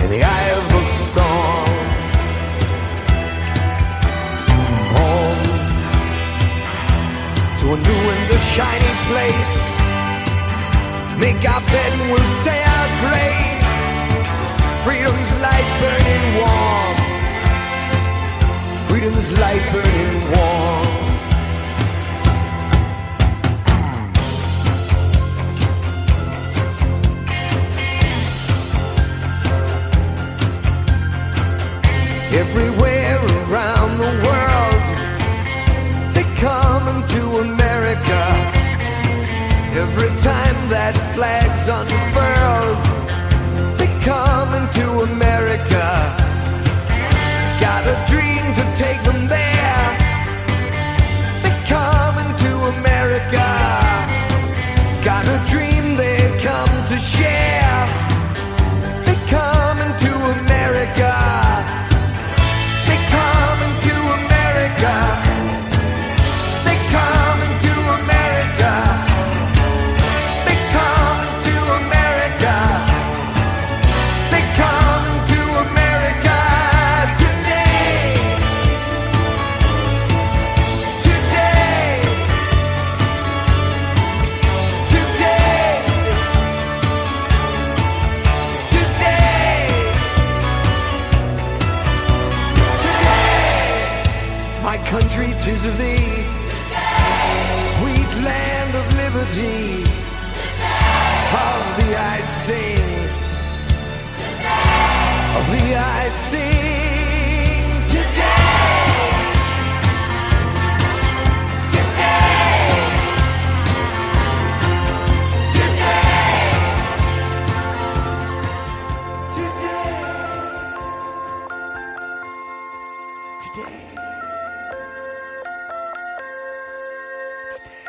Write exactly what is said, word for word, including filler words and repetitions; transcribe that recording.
in the eye of the storm. Home to a new and a shiny place. Make our bed and we'll say our grace. Freedom's light burning warm. Freedom's light burning warm. Everywhere around the world, they come into America. Every time that flag's unfurled, they come into America. Got a dream to take them there. They come into America. Got a dream they come to share. They come into America. They come into America. They come into America. They come into America. They come into America today. Today. Today. Today. My country, 'tis of thee, sweet land of liberty. Of thee I sing, of thee I sing today. Today. Today. Today. Today. Today.